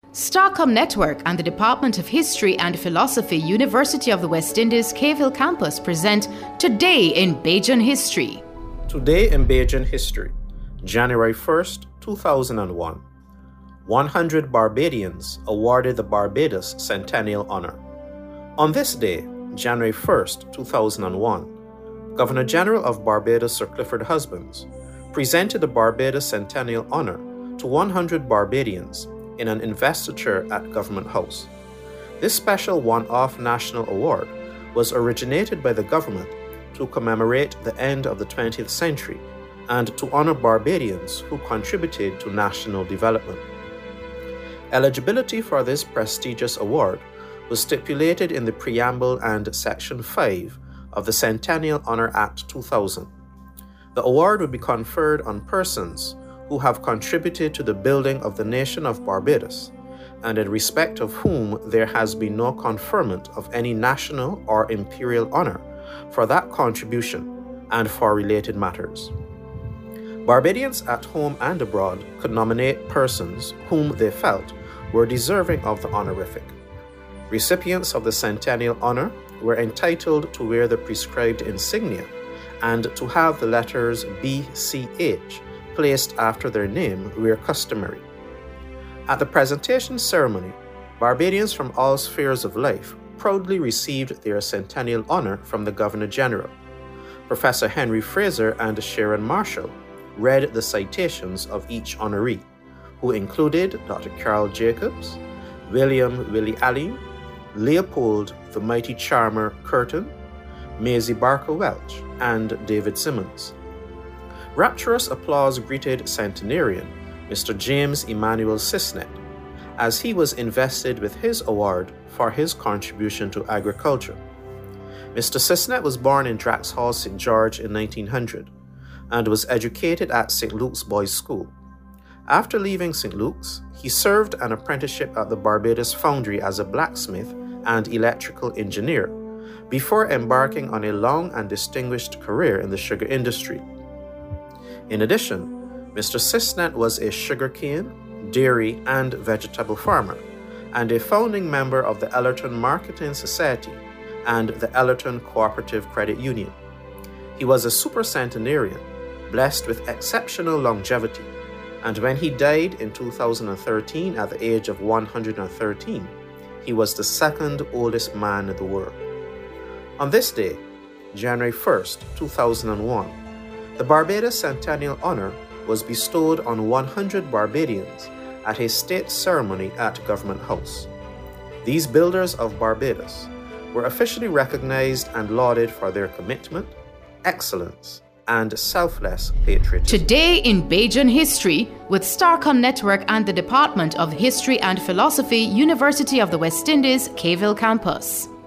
Starcom Network and the Department of History and Philosophy, University of the West Indies, Cave Campus present Today in Bajan History. Today in Bajan History, January 1st, 2001. 100 Barbadians awarded the Barbados Centennial Honor. On this day, January 1st, 2001, Governor General of Barbados Sir Clifford Husbands presented the Barbados Centennial Honor to 100 Barbadians in an investiture at Government House. This special one-off national award was originated by the government to commemorate the end of the 20th century and to honor Barbadians who contributed to national development. Eligibility for this prestigious award was stipulated in the preamble and Section 5 of the Centennial Honor Act 2000. The award would be conferred on persons who have contributed to the building of the nation of Barbados, and in respect of whom there has been no conferment of any national or imperial honor for that contribution and for related matters. Barbadians at home and abroad could nominate persons whom they felt were deserving of the honorific. Recipients of the Centennial Honor were entitled to wear the prescribed insignia and to have the letters BCH placed after their name where customary. At the presentation ceremony, Barbadians from all spheres of life proudly received their Centennial Honor from the Governor General. Professor Henry Fraser and Sharon Marshall read the citations of each honoree, who included Dr. Carol Jacobs, William Willie Allen, Leopold the Mighty Charmer Curtin, Maisie Barker Welch, and David Simmons. Rapturous applause greeted centenarian Mr. James Emmanuel Cisnet as he was invested with his award for his contribution to agriculture. Mr. Cisnet was born in Draxhall, St. George in 1900 and was educated at St. Luke's Boys' School. After leaving St. Luke's, he served an apprenticeship at the Barbados Foundry as a blacksmith and electrical engineer before embarking on a long and distinguished career in the sugar industry. In addition, Mr. Cisnet was a sugarcane, dairy, and vegetable farmer, and a founding member of the Ellerton Marketing Society and the Ellerton Cooperative Credit Union. He was a supercentenarian, blessed with exceptional longevity, and when he died in 2013 at the age of 113, he was the second oldest man in the world. On this day, January 1st, 2001, the Barbados Centennial Honor was bestowed on 100 Barbadians at a state ceremony at Government House. These builders of Barbados were officially recognized and lauded for their commitment, excellence, and selfless patriotism. Today in Bajan History with Starcom Network and the Department of History and Philosophy, University of the West Indies, Cave Campus.